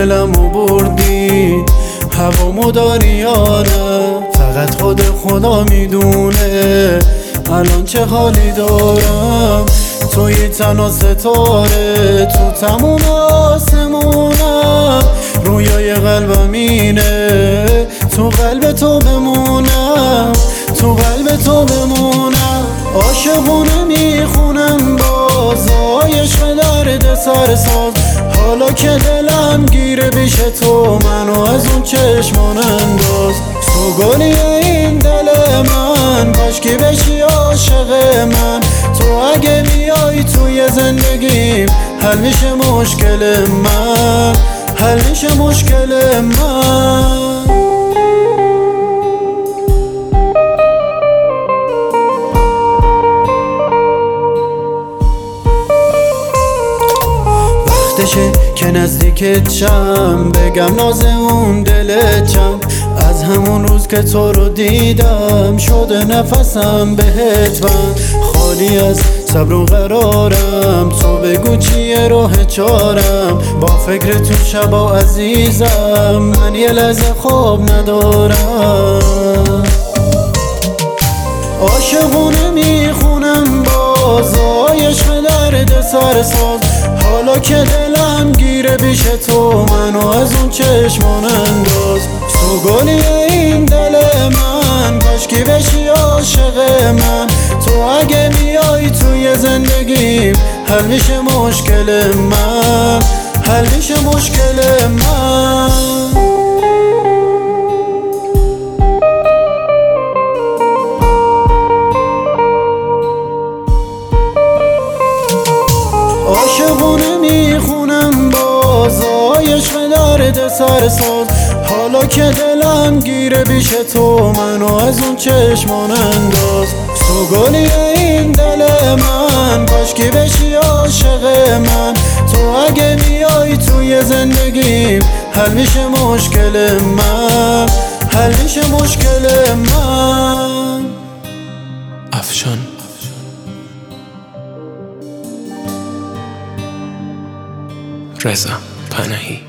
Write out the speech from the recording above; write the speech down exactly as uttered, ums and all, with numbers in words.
دلمو بردی، هوامو داری یاره، فقط خود خدا میدونه الان چه حالی دارم. توی تنها ستاره تو تموم آسمونم، رویای قلبم اینه تو قلب تو بمونم، تو قلب تو بمونم. عاشقونه میخونم بازای عشق درد سر ساز، حالا که دلم گیره بیش تو منو از اون چشمان انداز. تو گلی این دل من، کاشکی بشی عاشق من. تو اگه بیای توی زندگیم حل میشه مشکل من، حل میشه مشکل من. وقتشه که نزدیکت شم، بگم ناز اون دلت چم. از همون روز که تو رو دیدم شده نفسم بهت بند، خالی از صبر و قرارم. تو بگو چیه راه چارم، با فکر تو شبا عزیزم من یه لحظه خواب ندارم. عاشقونه میخونم بازای عشق درد سر ساز، حالا که دلم گیره بیش تو منو از اون چشمان انداز. تو گلی این دل من، کاشکی بشی عاشق من. تو اگه بیای توی زندگیم حل میشه مشکل من، حل میشه مشکل من. عاشقونه میخونم بازای عشق درد سر ساز، حالا که دلم گیره بیش تو منو از اون چشمان انداز. تو گلی این دل من، کاشکی بشی عاشق من. تو اگه بیای توی زندگیم حل میشه مشکل من، حل میشه مشکل من. افشان رضا پناهی.